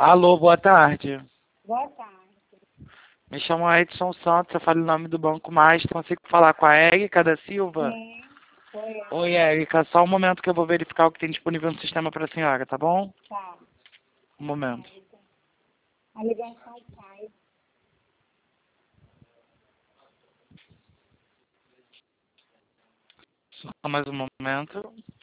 Alô, boa tarde. Boa tarde. Me chamo Edson Santos, eu falo o nome do Banco Master. Consigo falar com a Érica da Silva? Sim, foi ela. Oi, Érica, só um momento que eu vou verificar o que tem disponível no sistema para a senhora, tá bom? Tá. Um momento. A ligação cai. Só mais um momento.